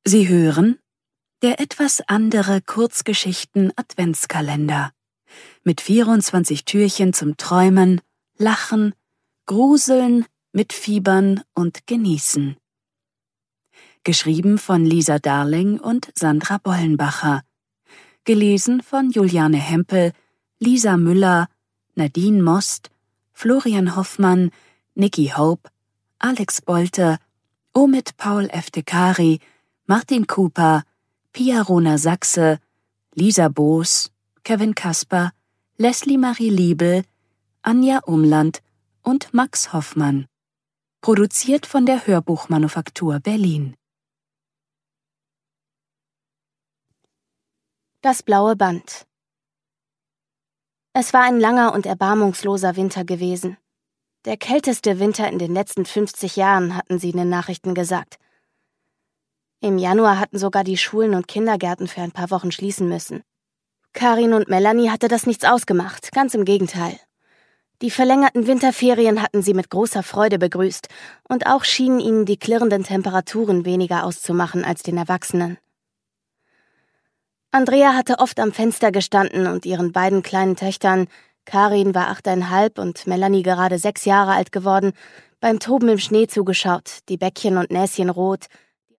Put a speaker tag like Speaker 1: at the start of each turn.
Speaker 1: Sie hören der etwas andere Kurzgeschichten-Adventskalender mit 24 Türchen zum Träumen, Lachen, Gruseln, Mitfiebern und Genießen. Geschrieben von Lisa Darling und Sandra Bollenbacher. Gelesen von Juliane Hempel, Lisa Müller, Nadine Most, Florian Hoffmann, Niki Hope, Alex Bolte, Omid Paul Eftekari, Martin Cooper, Pia Rona Sachse, Lisa Boos, Kevin Kasper, Leslie Marie Liebel, Anja Umland und Max Hoffmann. Produziert von der Hörbuchmanufaktur Berlin.
Speaker 2: Das blaue Band. Es war ein langer und erbarmungsloser Winter gewesen. Der kälteste Winter in den letzten 50 Jahren, hatten sie in den Nachrichten gesagt. Im Januar hatten sogar die Schulen und Kindergärten für ein paar Wochen schließen müssen. Karin und Melanie hatte das nichts ausgemacht, ganz im Gegenteil. Die verlängerten Winterferien hatten sie mit großer Freude begrüßt und auch schienen ihnen die klirrenden Temperaturen weniger auszumachen als den Erwachsenen. Andrea hatte oft am Fenster gestanden und ihren beiden kleinen Töchtern, Karin war 8,5 und Melanie gerade 6 Jahre alt geworden, beim Toben im Schnee zugeschaut, die Bäckchen und Näschen rot,